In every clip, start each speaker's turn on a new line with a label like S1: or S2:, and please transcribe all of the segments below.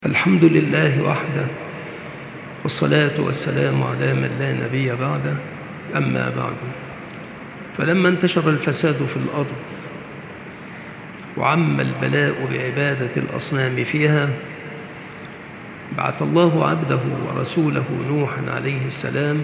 S1: الحمد لله وحده، والصلاة والسلام على من لا نبي بعده. أما بعد، فلما انتشر الفساد في الأرض وعم البلاء بعبادة الأصنام فيها، بعث الله عبده ورسوله نوحا عليه السلام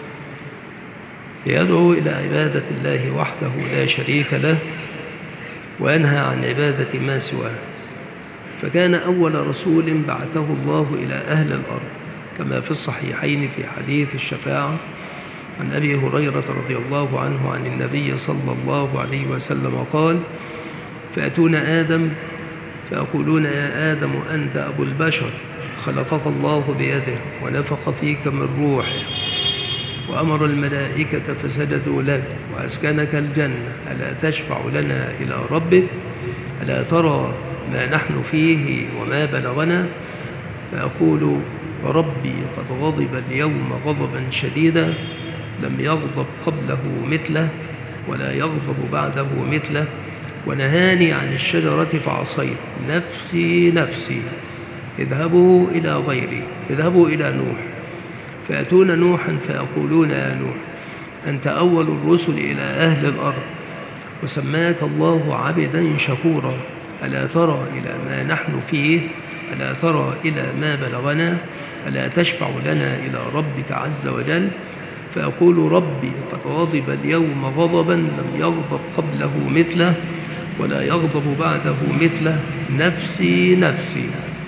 S1: يدعو إلى عبادة الله وحده لا شريك له، وينهى عن عبادة ما سواه. فكان أول رسول بعثه الله إلى أهل الأرض، كما في الصحيحين في حديث الشفاعة عن أبي هريرة رضي الله عنه عن النبي صلى الله عليه وسلم قال: فأتون آدم فيقولون: يا آدم أنت أبو البشر، خلقك الله بيده ونفخ فيك من روحه وأمر الملائكة فسجدوا لك وأسكنك الجنة، ألا تشفع لنا إلى ربك؟ ألا ترى ما نحن فيه وما بلغنا؟ فأقول: ربي قد غضب اليوم غضبا شديدا لم يغضب قبله مثله ولا يغضب بعده مثله، ونهاني عن الشجرة فعصيت، نفسي نفسي، اذهبوا إلى غيري، اذهبوا إلى نوح. فيأتون نوحا فيقولون: يا نوح، أنت أول الرسل إلى أهل الأرض، وسماك الله عبدا شكورا، ألا ترى إلى ما نحن فيه؟ ألا ترى إلى ما بلغنا؟ ألا تشفع لنا إلى ربك عز وجل؟ فيقول: ربي قد غضب اليوم غضبا لم يغضب قبله مثله ولا يغضب بعده مثله، نفسي نفسي.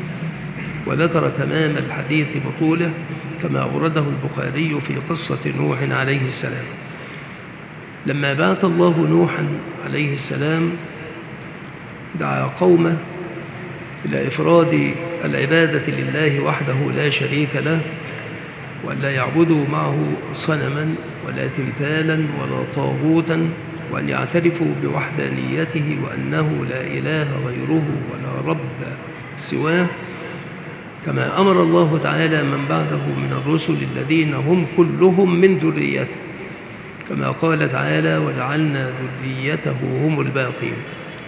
S1: وذكر تمام الحديث بطوله كما أورده البخاري في قصة نوح عليه السلام. لما بعث الله نوحا عليه السلام دعا قومه إلى إفراد العبادة لله وحده لا شريك له، وأن لا يعبدوا معه صنما ولا تمثالا ولا طاغوتا، وأن يعترفوا بوحدانيته وأنه لا إله غيره ولا رب سواه، كما أمر الله تعالى من بعده من الرسل الذين هم كلهم من ذريته، كما قال تعالى: وجعلنا ذريته هم الباقين.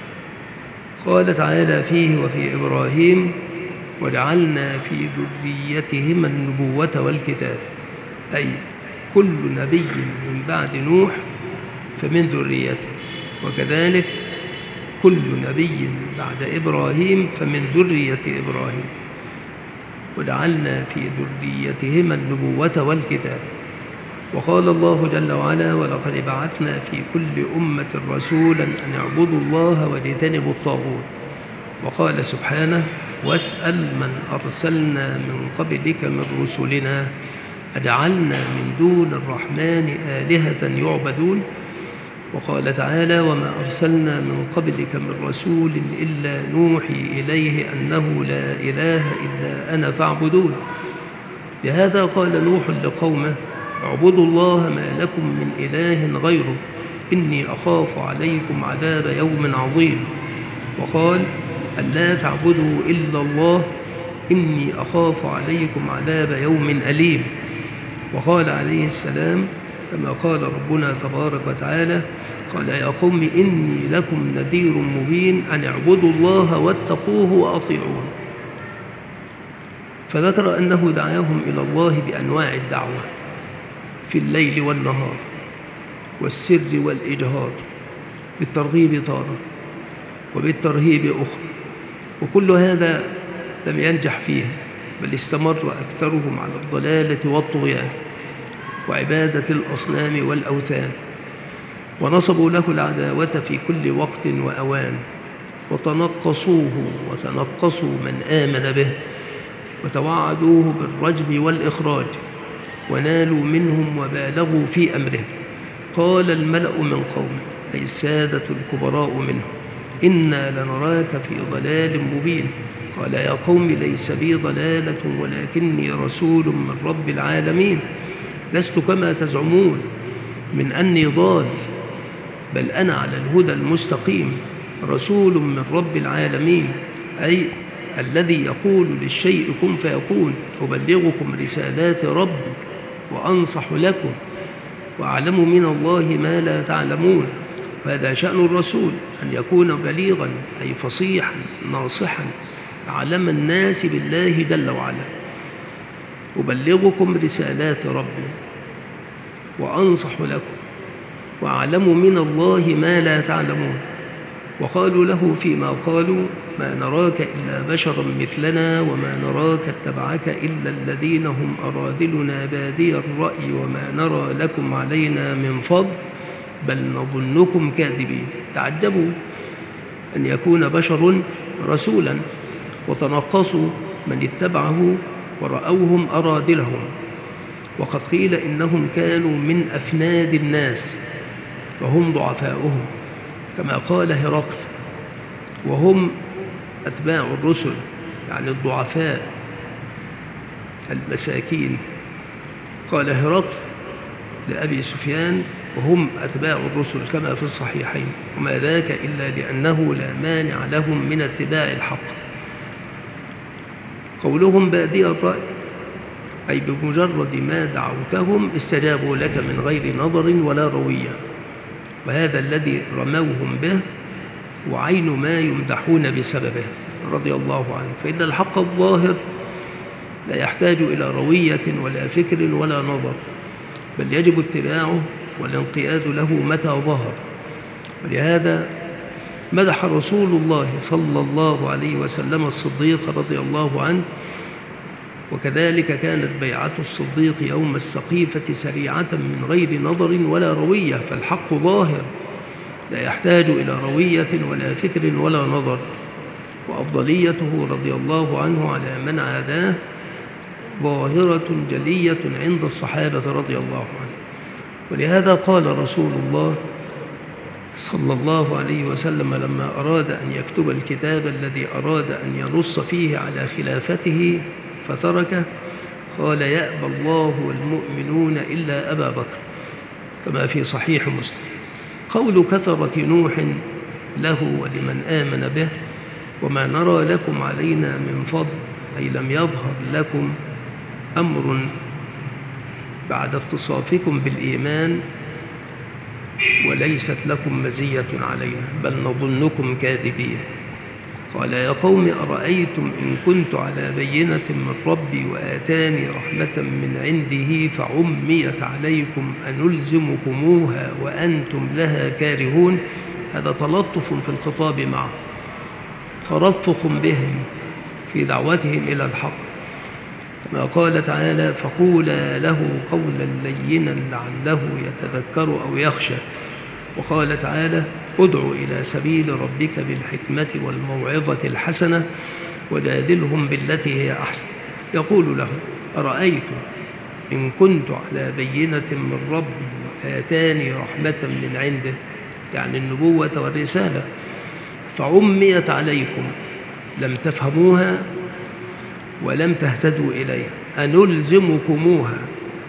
S1: قال تعالى فيه: وفي إبراهيم وجعلنا في ذريتهما النبوة والكتاب، أي كل نبي من بعد نوح فمن ذريته، وكذلك كل نبي بعد إبراهيم فمن ذرية إبراهيم، وجعلنا في ذريتهما النبوة والكتاب. وقال الله جل وعلا: ولقد بعثنا في كل أمة رسولا أن اعبدوا الله واجتنبوا الطاغوت. وقال سبحانه: واسأل من أرسلنا من قبلك من رسلنا أجعلنا من دون الرحمن آلهة يعبدون. وقال تعالى: وما أرسلنا من قبلك من رسول إلا نوحي إليه أنه لا إله إلا أنا فاعبدون. لهذا قال نوح لقومه: اعبدوا الله ما لكم من إله غيره إني أخاف عليكم عذاب يوم عظيم. وقال: ألا تعبدوا إلا الله إني أخاف عليكم عذاب يوم أليم. وقال عليه السلام كما قال ربنا تبارك وتعالى: قال: يا قوم إني لكم نذير مبين أن اعبدوا الله واتقوه وأطيعون. فذكر أنه دعاهم إلى الله بأنواع الدعوة في الليل والنهار والسر والإجهار، بالترغيب تارة وبالترهيب أخرى، وكل هذا لم ينجح فيه، بل استمر أكثرهم على الضلالة والطغيان وعبادة الأصنام والأوثان، ونصبوا له العداوة في كل وقت وأوان، وتنقصوه وتنقصوا من آمن به، وتوعدوه بالرجم والإخراج، ونالوا منهم وبالغوا في أمره. قال الملأ من قومه، أي السادة الكبراء منهم: إنا لنراك في ضلال مبين. قال: يا قوم ليس بي ضلالة ولكني رسول من رب العالمين، لست كما تزعمون من أني ضال، بل أنا على الهدى المستقيم، رسول من رب العالمين، أي الذي يقول للشيء كن فيكون، أبلغكم رسالات ربي وأنصح لكم وأعلم من الله ما لا تعلمون. وهذا شأن الرسول، أن يكون بليغا أي فصيحا ناصحا أعلم الناس بالله جل وعلا، أبلغكم رسالات ربي وأنصح لكم وأعلم من الله ما لا تعلمون. وقالوا له فيما قالوا ما نراك إلا بشرا مثلنا وما نراك اتبعك إلا الذين هم أرادلنا بادي الرأي وما نرى لكم علينا من فضل بل نظنكم كاذبين. تعجبوا أن يكون بشر رسولا وتنقصوا من اتبعه ورأوهم أرادلهم، وقد قيل إنهم كانوا من أفناد الناس وهم ضعفاؤهم كما قال هرقل، وهم أتباع الرسل يعني الضعفاء المساكين. قال هرقل لأبي سفيان وهم أتباع الرسل كما في الصحيحين، وما ذاك إلا لأنه لا مانع لهم من اتباع الحق. قولهم بادي الرأي أي بمجرد ما دعوتهم استجابوا لك من غير نظر ولا روية، وهذا الذي رموهم به وعين ما يمدحون بسببه رضي الله عنه. فإن الحق الظاهر لا يحتاج إلى روية ولا فكر ولا نظر، بل يجب اتباعه والانقياد له متى ظهر. ولهذا مدح رسول الله صلى الله عليه وسلم الصديق رضي الله عنه، وكذلك كانت بيعة الصديق يوم السقيفة سريعة من غير نظر ولا روية، فالحق ظاهر لا يحتاج إلى روية ولا فكر ولا نظر. وأفضليته رضي الله عنه على من عاداه ظاهرة جلية عند الصحابة رضي الله عنه. ولهذا قال رسول الله صلى الله عليه وسلم لما أراد أن يكتب الكتاب الذي أراد أن ينص فيه على خلافته فتركه، قال يأبى الله والمؤمنون إلا أبا بكر كما في صحيح مسلم. قول كثرة نوح له ولمن آمن به وما نرى لكم علينا من فضل أي لم يظهر لكم أمر بعد اتصافكم بالإيمان وليست لكم مزية علينا بل نظنكم كاذبين. قال يا قوم أرأيتم إن كنت على بينة من ربي وآتاني رحمة من عنده فعميت عليكم أنلزمكموها وأنتم لها كارهون. هذا تلطف في الخطاب معه، ترفق بهم في دعوتهم إلى الحق، كما قال تعالى فقولا له قولا لينا لعله يتذكر أو يخشى. وقال تعالى ادع إلى سبيل ربك بالحكمة والموعظة الحسنة وجادلهم بالتي هي أحسن. يقول لهم أرأيتم إن كنت على بينة من ربي وآتاني رحمة من عنده يعني النبوة والرسالة فعميت عليكم لم تفهموها ولم تهتدوا إليها أنلزمكموها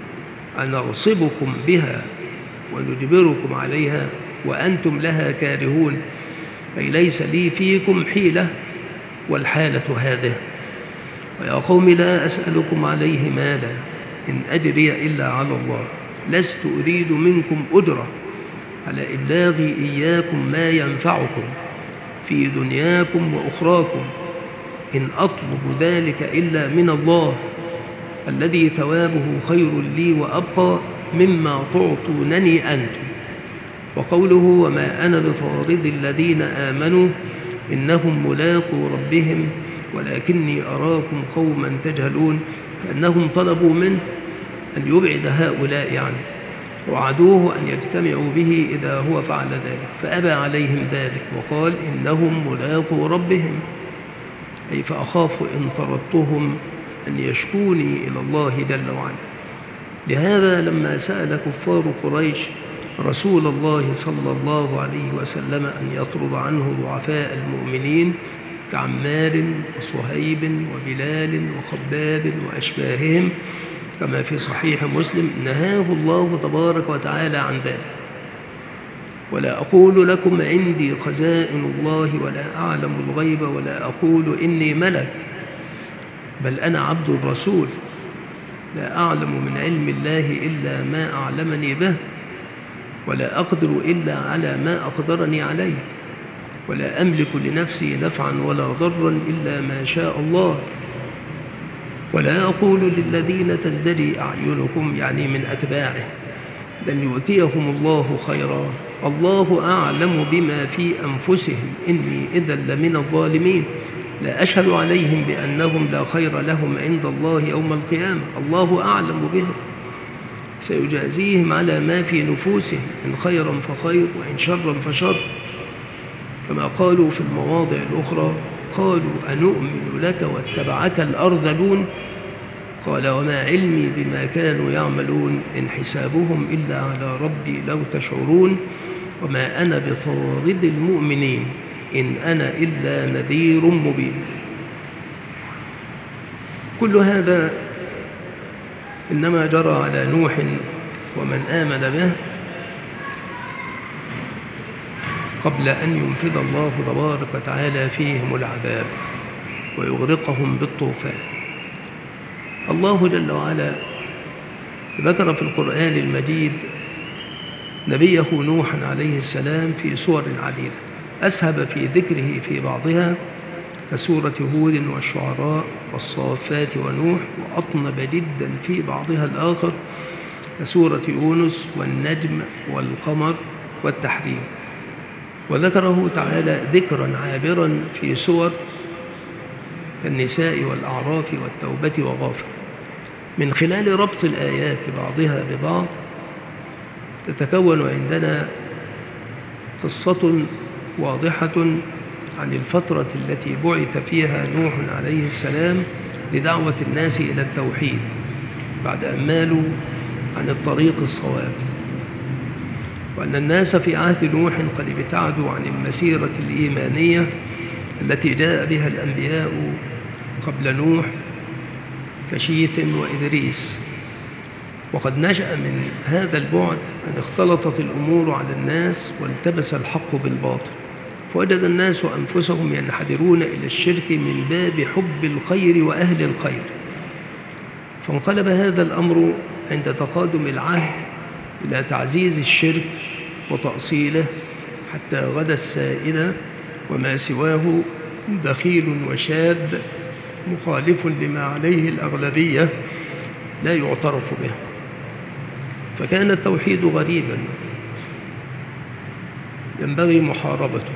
S1: أنغصبكم بها ونجبركم عليها وأنتم لها كارهون أي ليس لي فيكم حيلة والحالة هذه. ويا قوم لا أسألكم عليه مالا إن أجري إلا على الله لست أريد منكم أجرة على إبلاغي إياكم ما ينفعكم في دنياكم وأخراكم إن أطلب ذلك إلا من الله الذي ثوابه خير لي وأبقى مما تعطونني أنتم. وقوله وما أنا بطارد الذين آمنوا إنهم ملاقو ربهم ولكني أراكم قوما تجهلون، كأنهم طلبوا منه أن يبعد هؤلاء عنه وعدوه أن يجتمعوا به إذا هو فعل ذلك فأبى عليهم ذلك وقال إنهم ملاقو ربهم أي فأخاف إن طردتهم أن يشكوني إلى الله جل وعلا. لهذا لما سأل كفار قريش رسول الله صلى الله عليه وسلم أن يطرد عنه ضعفاء المؤمنين كعمار وصهيب وبلال وخباب وأشباههم كما في صحيح مسلم نهاه الله تبارك وتعالى عن ذلك. ولا أقول لكم عندي خزائن الله ولا أعلم الغيب ولا أقول إني ملك بل أنا عبد الرسول لا أعلم من علم الله إلا ما أعلمني به ولا أقدر إلا على ما أقدرني عليه ولا أملك لنفسي نفعا ولا ضرا إلا ما شاء الله. ولا أقول للذين تزدري أعينكم، يعني من أتباعه، لن يؤتيهم الله خيرا، الله أعلم بما في أنفسهم إني إذا لمن الظالمين. لا أشهد عليهم بأنهم لا خير لهم عند الله يوم القيامة، الله أعلم بهم، سيجازيهم على ما في نفوسهم، إن خيرا فخير وإن شرا فشر. كما قالوا في المواضع الأخرى: قالوا أنؤمن لك واتبعك الأرذلون، قال وما علمي بما كانوا يعملون، إن حسابهم إلا على ربي لو تشعرون، وما أنا بطارد المؤمنين، إن أنا إلا نذير مبين. كل هذا إنما جرى على نوح ومن آمن به قبل أن ينفذ الله تبارك وتعالى فيهم العذاب ويغرقهم بالطوفان. الله جل وعلا ذكر في القرآن المجيد نبيه نوحا عليه السلام في سور عديدة، أسهب في ذكره في بعضها كسورة هود والشعراء والصافات ونوح، وأطنب جدا في بعضها الآخر كسورة يونس والنجم والقمر والتحريم. وذكره تعالى ذكرا عابرا في سور كالنساء والأعراف والتوبة وغافر. من خلال ربط الآيات بعضها ببعض تتكون عندنا قصة واضحة عن الفترة التي بعث فيها نوح عليه السلام لدعوة الناس إلى التوحيد بعد أن مالوا عن الطريق الصواب، وأن الناس في عهد نوح قد ابتعدوا عن المسيرة الإيمانية التي جاء بها الأنبياء قبل نوح كشيث وإدريس. وقد نشأ من هذا البعد أن اختلطت الأمور على الناس والتبس الحق بالباطل، فوجد الناس أنفسهم ينحدرون إلى الشرك من باب حب الخير وأهل الخير، فانقلب هذا الأمر عند تقادم العهد إلى تعزيز الشرك وتأصيله حتى غدا السائد وما سواه دخيل وشاذ مخالف لما عليه الأغلبية لا يعترف به. فكان التوحيد غريبا ينبغي محاربته،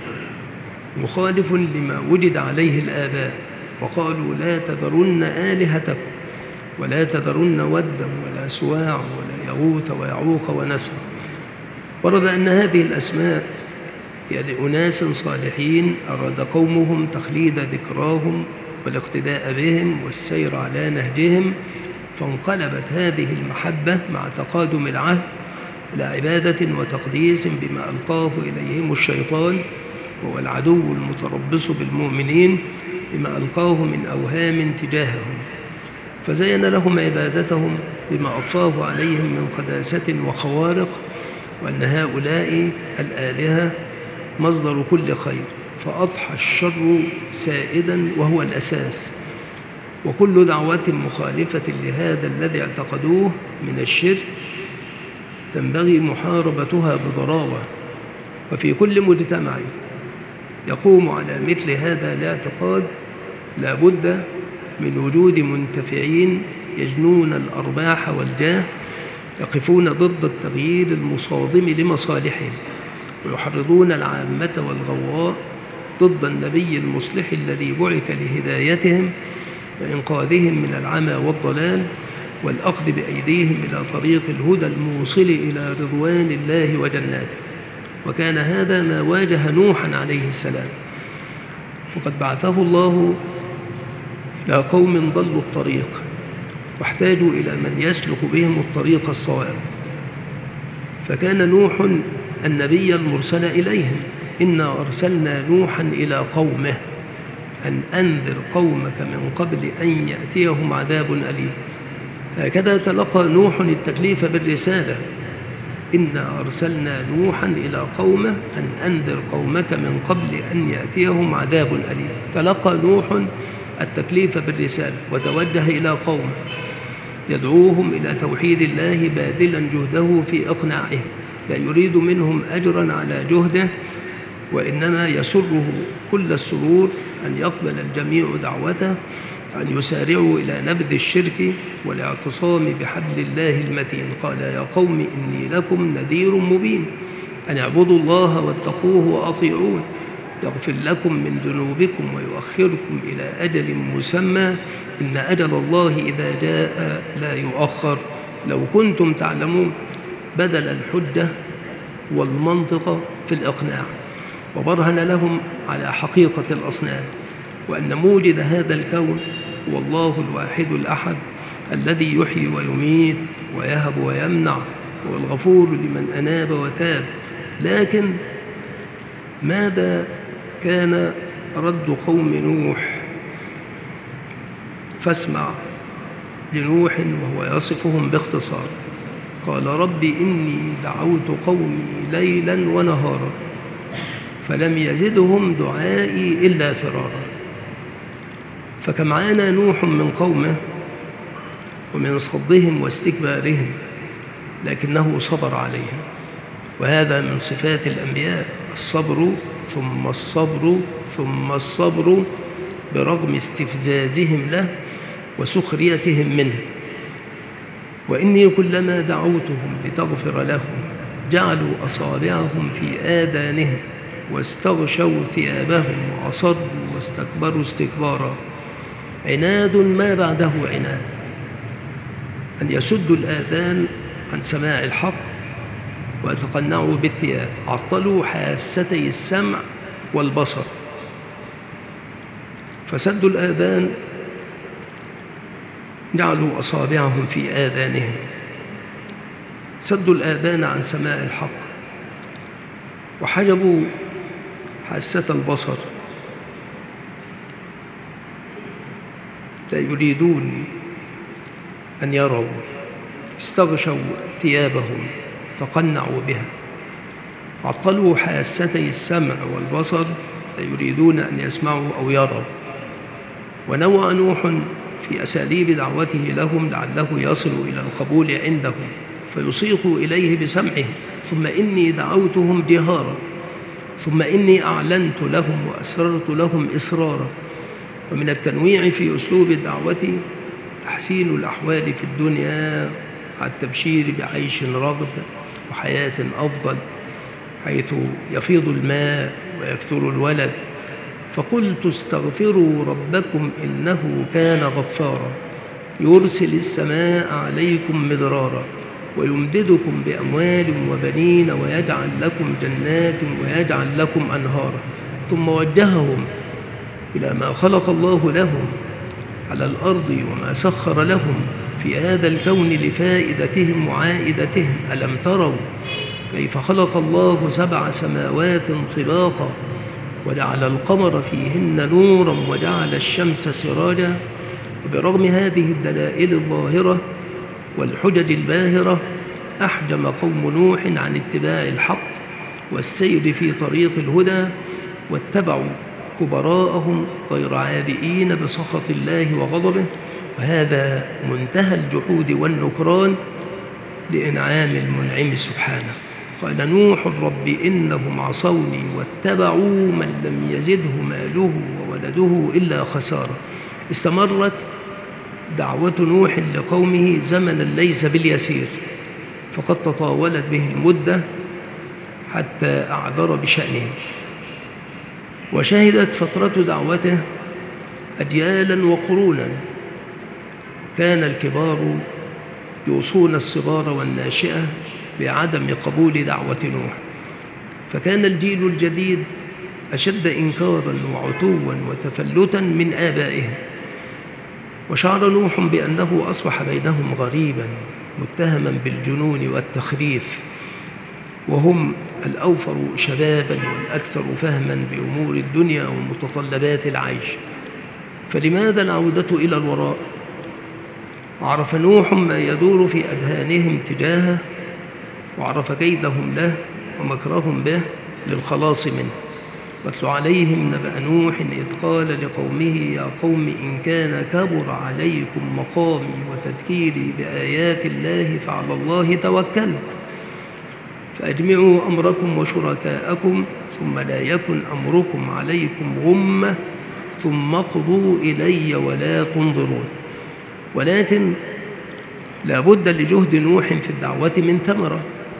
S1: مخالف لما وجد عليه الآباء، وقالوا لا تذرن آلهتكم ولا تذرن ودا ولا سواع ولا يغوث ويعوق ونسر. ورد أن هذه الأسماء هي لأناس صالحين أراد قومهم تخليد ذكراهم والاقتداء بهم والسير على نهجهم، فانقلبت هذه المحبة مع تقادم العهد إلى عبادة وتقديس بما ألقاه إليهم الشيطان، وهو العدو المتربص بالمؤمنين، بما ألقاه من أوهام تجاههم، فزين لهم عبادتهم بما أضفاه عليهم من قداسة وخوارق، وأن هؤلاء الآلهة مصدر كل خير، فأضحى الشر سائدا وهو الأساس. وكل دعوة مخالفة لهذا الذي اعتقدوه من الشرك تنبغي محاربتها بضراوة. وفي كل مجتمع يقوم على مثل هذا الاعتقاد لا بد من وجود منتفعين يجنون الأرباح والجاه، يقفون ضد التغيير المصادم لمصالحهم، ويحرضون العامة والغواء ضد النبي المصلح الذي بعث لهدايتهم وإنقاذهم من العمى والضلال، والأخذ بأيديهم إلى طريق الهدى الموصل إلى رضوان الله وجناته. وكان هذا ما واجه نوحا عليه السلام، فقد بعثه الله إلى قوم ضلوا الطريق واحتاجوا إلى من يسلك بهم الطريق الصواب، فكان نوح النبي المرسل إليهم. إنا أرسلنا نوحا إلى قومه أن أنذر قومك من قبل أن يأتيهم عذاب أليم. هكذا تلقى نوح التكليف بالرسالة: إنا أرسلنا نوحا إلى قومه أن أنذر قومك من قبل أن يأتيهم عذاب أليم. تلقى نوح التكليف بالرسالة وتوجه إلى قومه يدعوهم إلى توحيد الله باذلا جهده في إقناعهم، لا يريد منهم أجرا على جهده، وإنما يسره كل السرور أن يقبل الجميع دعوته أن يسارعوا إلى نبذ الشرك والاعتصام بحبل الله المتين. قال يا قوم إني لكم نذير مبين أن اعبدوا الله واتقوه وأطيعون يغفر لكم من ذنوبكم ويؤخركم إلى أجل مسمى إن أجل الله إذا جاء لا يؤخر لو كنتم تعلمون. بدل الحجة والمنطق في الإقناع، وبرهن لهم على حقيقة الأصنام، وأن موجد هذا الكون هو الله الواحد الأحد الذي يحيي ويميت ويهب ويمنع، هو الغفور لمن أناب وتاب. لكن ماذا كان رد قوم نوح؟ فاسمع لنوح وهو يصفهم باختصار. قال رب إني دعوت قومي ليلا ونهارا فلم يزدهم دعائي إلا فرارا. فكم عانى نوح من قومه ومن صدهم واستكبارهم، لكنه صبر عليهم، وهذا من صفات الأنبياء، الصبر ثم الصبر ثم الصبر برغم استفزازهم له وسخريتهم منه. وإني كلما دعوتهم لتغفر لهم جعلوا أصابعهم في آذانهم واستغشوا ثيابهم وأصروا واستكبروا استكبارا. عناد ما بعده عناد، أن يسدوا الآذان عن سماع الحق ويتقنعوا بالثياب، عطلوا حاستي السمع والبصر، فسدوا الآذان جعلوا أصابعهم في آذانهم، سدوا الآذان عن سماع الحق وحجبوا حاسة البصر، لا يريدون أن يروا، استغشوا ثيابهم تقنعوا بها، عطلوا حاستي السمع والبصر، لا يريدون أن يسمعوا أو يروا. ونوع نوح في أساليب دعوته لهم لعله يصل إلى القبول عندهم فيصيغوا إليه بسمعه، ثم إني دعوتهم جهارا، ثم إني أعلنت لهم وأسررت لهم إسرارا. ومن التنويع في أسلوب الدعوة تحسين الأحوال في الدنيا مع التبشير بعيش رغد وحياة أفضل، حيث يفيض الماء ويكثر الولد. فقلت استغفروا ربكم إنه كان غفارا يرسل السماء عليكم مدرارا ويمددكم بأموال وبنين ويجعل لكم جنات ويجعل لكم أنهارا. ثم وجههم إلى ما خلق الله لهم على الأرض وما سخر لهم في هذا الكون لفائدتهم وعائدتهم. ألم تروا كيف خلق الله 7 سماوات طباقا وجعل القمر فيهن نورا وجعل الشمس سراجا. وبرغم هذه الدلائل الظاهرة والحجج الباهرة أحجم قوم نوح عن اتباع الحق والسير في طريق الهدى، واتبعوا كبراءهم غير عابئين بسخط الله وغضبه، وهذا منتهى الجحود والنكران لإنعام المنعم سبحانه. قال نوح رب إنهم عصوني واتبعوا من لم يزده ماله وولده إلا خسارة. استمرت دعوة نوح لقومه زمنا ليس باليسير، فقد تطاولت به المدة حتى أعذر بشأنه، وشهدت فترة دعوته أجيالا وقرونا. كان الكبار يوصون الصغار والناشئة بعدم قبول دعوة نوح، فكان الجيل الجديد أشد إنكارا وعتوا وتفلتا من آبائهم. وشعر نوح بأنه أصبح بينهم غريبا متهما بالجنون والتخريف، وهم الأوفر شبابا والأكثر فهما بأمور الدنيا ومتطلبات العيش، فلماذا العودة إلى الوراء؟ عرف نوح ما يدور في أذهانهم تجاهه، وعرف كيدهم له ومكرهم به للخلاص منه. واتل عليهم نبأ نوح إذ قال لقومه يا قوم إن كان كبر عليكم مقامي وتذكيري بآيات الله فعلى الله توكلت فأجمعوا أمركم وشركاءكم ثم لا يكن أمركم عليكم غمة ثم اقضوا إلي ولا تنظرون. ولكن لا بد لجهد نوح في الدعوة من ثمرة،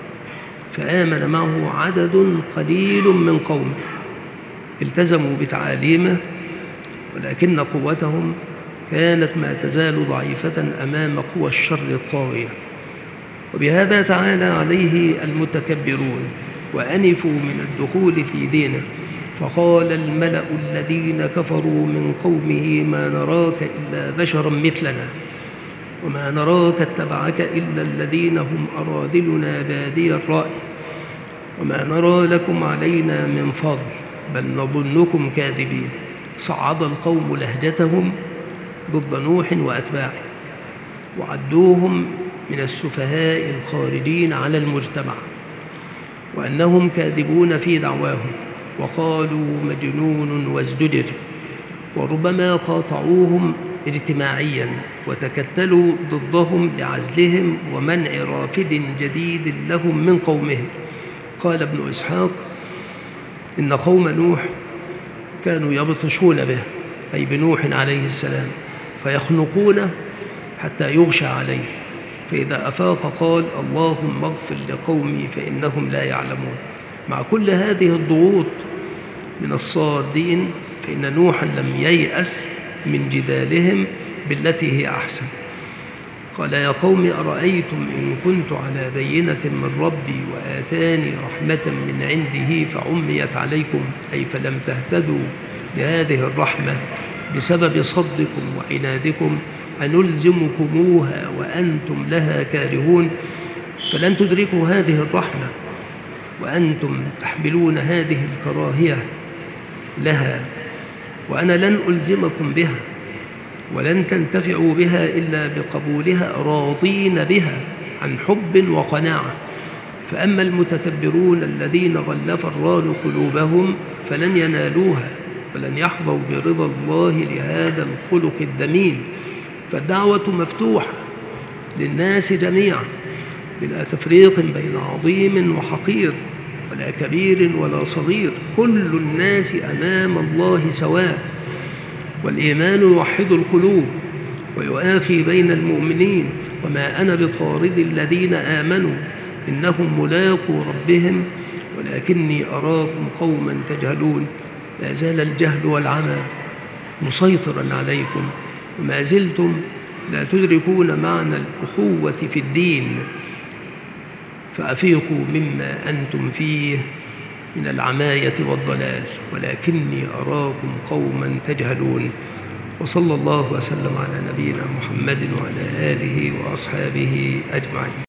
S1: فآمن معه عدد قليل من قومه التزموا بتعاليمه، ولكن قوتهم كانت ما تزال ضعيفة أمام قوى الشر الطاغية. وبهذا تعالى عليه المتكبرون وأنفوا من الدخول في دينه، فقال الملأ الذين كفروا من قومه ما نراك إلا بشرا مثلنا وما نراك اتبعك إلا الذين هم أرادلنا بادي الرأي وما نرى لكم علينا من فضل بل نظنكم كاذبين. صعد القوم لهجتهم ضد نوح وأتباعه وعدوهم من السفهاء الخارجين على المجتمع، وأنهم كاذبون في دعواهم، وقالوا مجنون وازدجر، وربما قاطعوهم اجتماعيا وتكتلوا ضدهم لعزلهم ومنع رافد جديد لهم من قومهم. قال ابن إسحاق إن قوم نوح كانوا يبطشون به، أي بنوح عليه السلام، فيخنقونه حتى يغشى عليه، فإذا أفاق قال اللهم اغفر لقومي فإنهم لا يعلمون. مع كل هذه الضغوط من الصادين فإن نوحا لم ييأس من جدالهم بالتي هي أحسن. قال يا قوم أرأيتم إن كنت على بينة من ربي وآتاني رحمة من عنده فعميت عليكم، أي فلم تهتدوا لهذه الرحمة بسبب صدكم وعنادكم أنلزمكموها وأنتم لها كارهون، فلن تدركوا هذه الرحمة وأنتم تحملون هذه الكراهية لها، وأنا لن ألزمكم بها ولن تنتفعوا بها إلا بقبولها راضين بها عن حب وقناعة. فأما المتكبرون الذين غلف الران قلوبهم فلن ينالوها ولن يحظوا برضا الله لهذا الخلق الذميم. فالدعوة مفتوحة للناس جميعا بلا تفريق بين عظيم وحقير ولا كبير ولا صغير، كل الناس أمام الله سواء. والإيمان يوحد القلوب ويؤاخي بين المؤمنين، وما أنا بطارد الذين آمنوا إنهم ملاقو ربهم ولكني أراكم قوما تجهلون. لا زال الجهل والعمى مسيطرا عليكم وما زلتم لا تدركون معنى الأخوة في الدين، فأفيقوا مما أنتم فيه من العماية والضلال ولكني أراكم قوما تجهلون. وصلى الله وسلم على نبينا محمد وعلى آله وأصحابه أجمعين.